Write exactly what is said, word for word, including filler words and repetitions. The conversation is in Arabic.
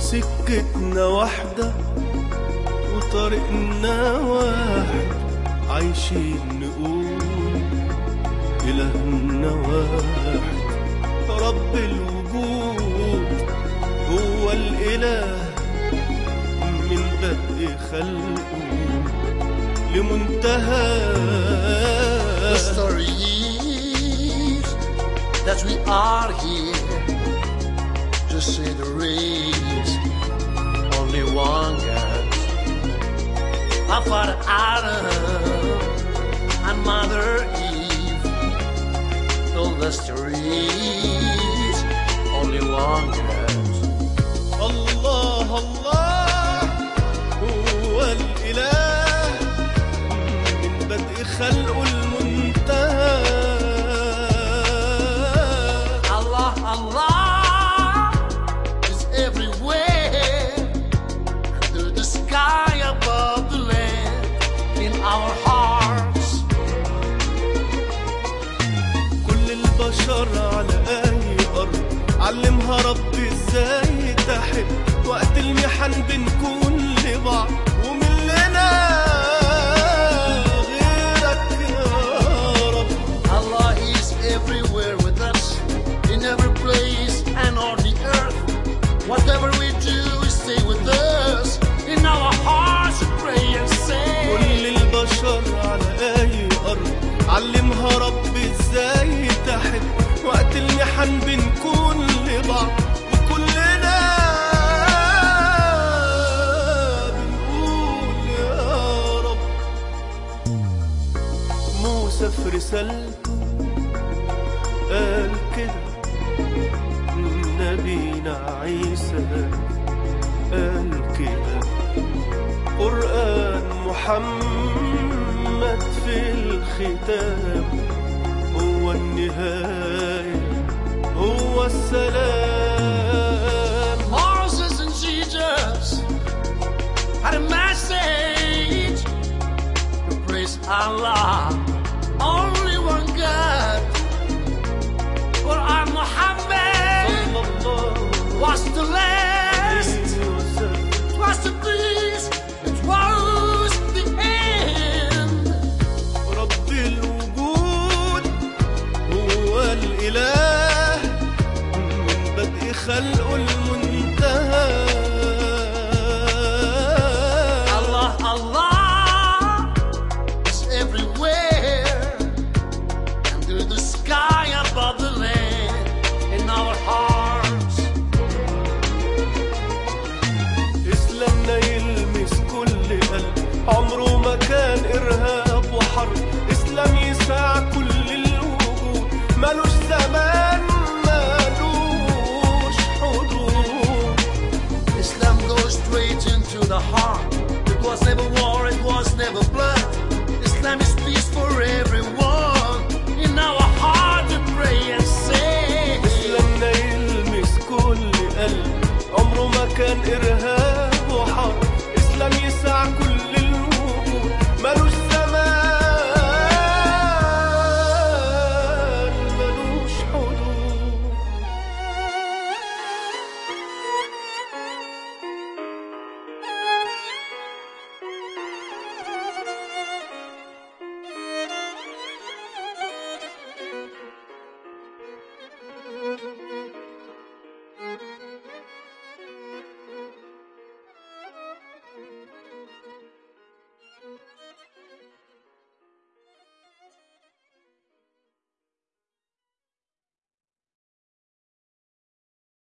سكتنا واحدة وطريقنا واحد، عايشين نقول إلهنا واحد. رب الوجود هو الإله من بدء خلقه لمنتهى. The story is that we are here to see the rays, only one God, our father Adam and mother Eve told the stories, only one God. الله الله هو الإله من بدء خلقه المنتهى. Allah, Allah is everywhere, under the sky, above the land, in our hearts. كل البشر على أي أرض علمها ربي إزاي تحب، وقت المحن بنكون لبعض ومننا غيرك يا رب. Allah is everywhere with us, in every place and on the earth. Whatever we do, stay with us, in our hearts we pray and say. كل البشر على أي أرض علمها ربي إزاي تحب، وقت المحن بنكون لبعض وكلنا بنقول يا رب. موسى في رسالته قال كده، نبينا عيسى قال كده، قرآن محمد في الختام هو النهاية هو السلام. Moses and Jesus had a message to praise Allah, only one God. Quran Muhammad was the last, it was the peace, it was the end. رب الوجود هو الإله من بدء خلقه